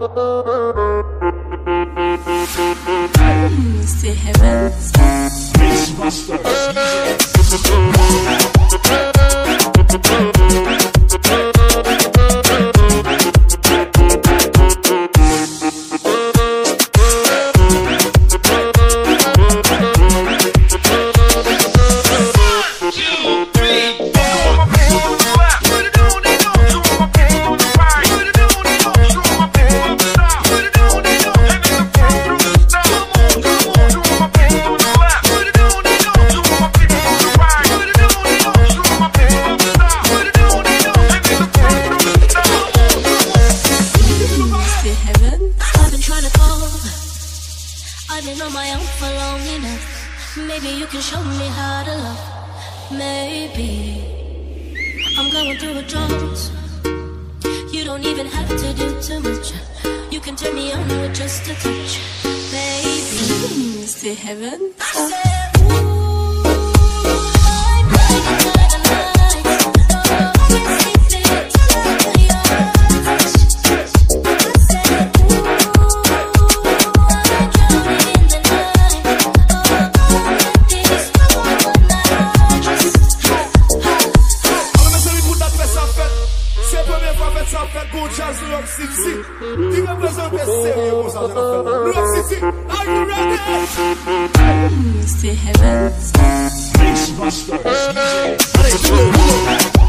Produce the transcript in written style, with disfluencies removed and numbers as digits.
C'est heaven. I've been on my own for long enough. Maybe you can show me how to love. Maybe I'm going through a drought. You don't even have to do too much. You can turn me on with just a touch, baby. C'est heaven. I said, ooh, I'm ready tonight. Ça fait bon jazz New York City. Qui représente sérieux pour ça? New York City, are you ready? C'est heaven. Allez,